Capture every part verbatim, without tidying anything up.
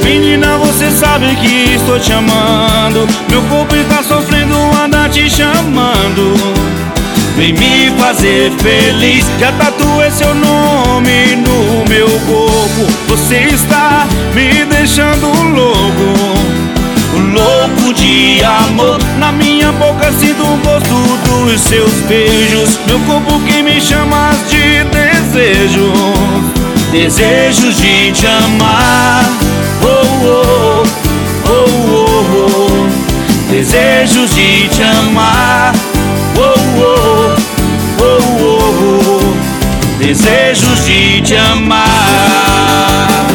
Menina, você sabe que estou te amando. Meu corpo está sofrendo, anda te chamando. Vem me fazer feliz, já tatuei seu nome no meu corpo. Você está me deixando louco, louco de amor. Na minha boca sinto o gosto dos seus beijos. Meu corpo que me chama de desejo, desejos de te amar. Oh, oh, oh, oh, oh. Desejos de te amar. Oh, oh, oh, oh, oh. Desejos de te amar.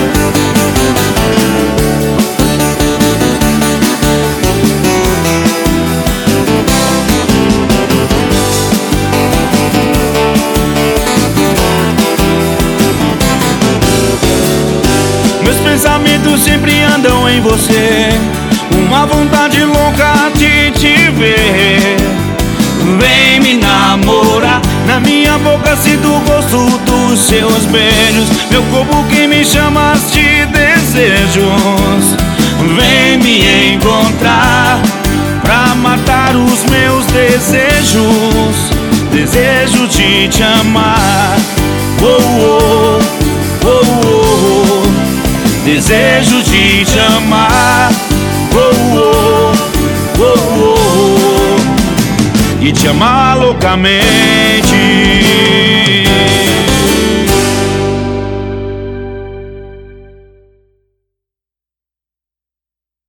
Meus pensamentos sempre andam em você, uma vontade louca de te ver. Vem me namorar, na minha boca sinto o gosto dos seus beijos. Meu corpo que me chama de desejos. Vem me encontrar pra matar os meus desejos, desejo de te amar. Oh, oh, oh, oh, oh. Desejo de te amar. Oh, oh, oh, oh, oh. E te amar loucamente.